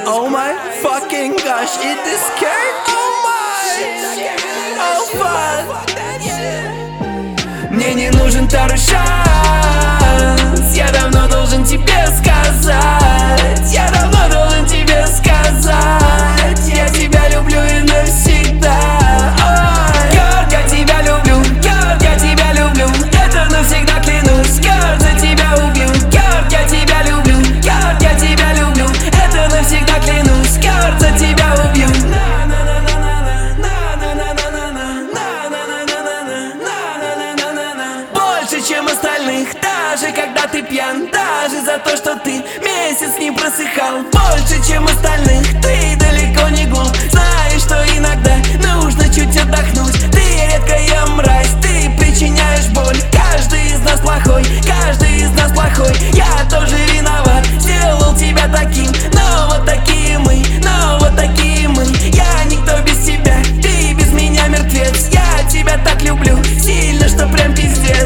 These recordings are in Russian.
Oh my fucking gosh, it is scared. Oh my, oh fuck. Мне не нужен второй шанс. Я давно должен тебе сказать. Я давно должен тебе сказать. Я тебя люблю и навсегда. Ой. Girl, я тебя люблю. Girl, я тебя люблю. Это навсегда клянусь. Girl, за тебя убью. Girl, я тебя люблю. Girl, я тебя люблю. Это навсегда клянусь. Girl, за тебя убью. Больше, чем остальных, даже когда ты пьян. Даже за то, что ты месяц не просыхал. Больше, чем остальных, ты далеко не глуп. Знаешь, что иногда нужно чуть отдохнуть. Ты редкая мразь, ты причиняешь боль. Каждый из нас плохой, каждый из нас плохой. Я тоже виноват, сделал тебя таким. Но вот такие мы, но вот такие мы. Я никто без тебя, ты без меня мертвец. Я тебя так люблю, сильно, что прям пиздец.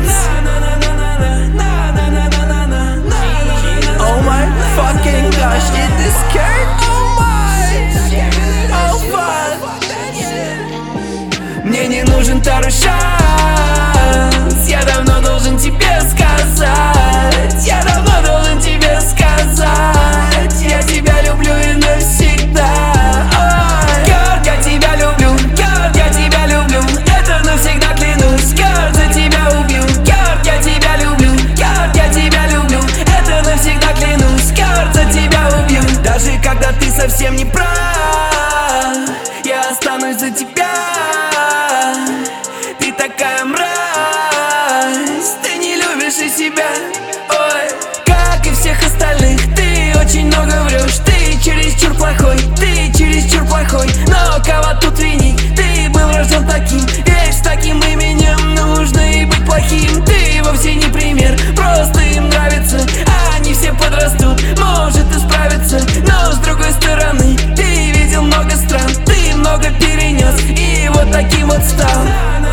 Oh my fucking gosh, it is scared. Oh my, oh fuck. Мне не нужен второй шанс. Я давно должен тебе сказать. Я давно должен тебе сказать. Я тебя люблю и навсегда. Ой. Girl, я тебя люблю. Girl, я тебя люблю. Это навсегда клянусь. Girl, за тебя убью. Girl, я тебя люблю. Girl, я тебя люблю. Это навсегда клянусь. Girl, за тебя убью. Даже когда ты совсем не прав, я останусь за тебя. Ты такая мразь, ты не любишь и себя. Ой, как и всех остальных, ты очень много врешь. Ты чересчур плохой, ты чересчур плохой. Но кого тут винить? Ты был рожден таким, ведь с таким именем нужно и быть плохим. Ты вовсе не пример, просто им нравится. Они все подрастут, может и справиться. Но с другой стороны, ты видел много стран, ты много перенес и вот таким вот стал.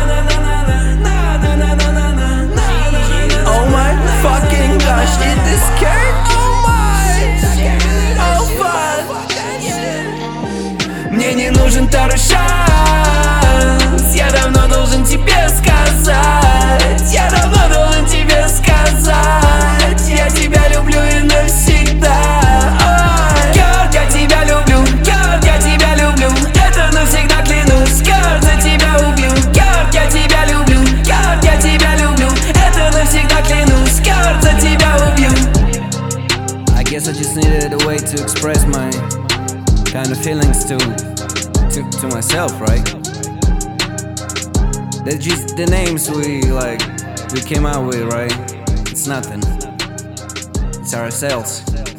Oh my fucking gosh, it is scared. Oh my, oh fuck. Мне не нужен второй шанс. Я давно должен тебе сказать. Я давно должен тебе сказать. Я тебя люблю и навсегда. Ой. Girl, я тебя люблю. Girl, я тебя люблю. Это навсегда клянусь. Girl, за тебя убью. Girl, я тебя люблю. Girl, я тебя люблю. Это навсегда клянусь. Girl, за тебя убью. I guess I just needed a way to express my kind of feelings to myself, right? They're just the names we came out with, right? It's nothing. It's ourselves.